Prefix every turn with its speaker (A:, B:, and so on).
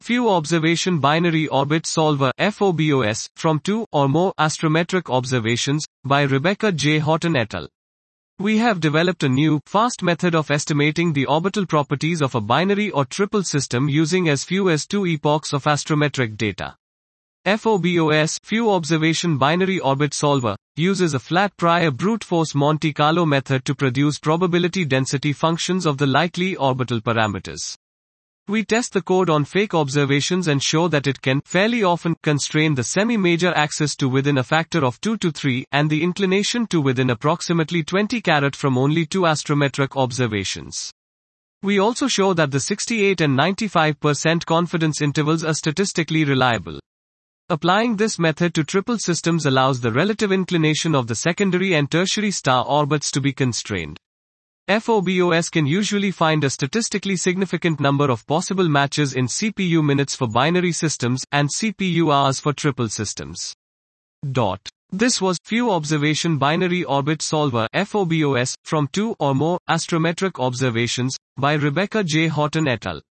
A: Few Observation Binary Orbit Solver (FOBOS) from 2 or more astrometric observations, by Rebecca J. Houghton et al. We have developed a new, fast method of estimating the orbital properties of a binary or triple system using as few as 2 epochs of astrometric data. FOBOS, Few Observation Binary Orbit Solver, uses a flat prior brute force Monte Carlo method to produce probability density functions of the likely orbital parameters. We test the code on fake observations and show that it can, fairly often, constrain the semi-major axis to within a factor of 2 to 3, and the inclination to within approximately 20 carat from only 2 astrometric observations. We also show that the 68 and 95% confidence intervals are statistically reliable. Applying this method to triple systems allows the relative inclination of the secondary and tertiary star orbits to be constrained. FOBOS can usually find a statistically significant number of possible matches in CPU minutes for binary systems, and CPU hours for triple systems. This was Few Observation Binary Orbit Solver (FOBOS) from 2 or more astrometric observations, by Rebecca J. Houghton et al.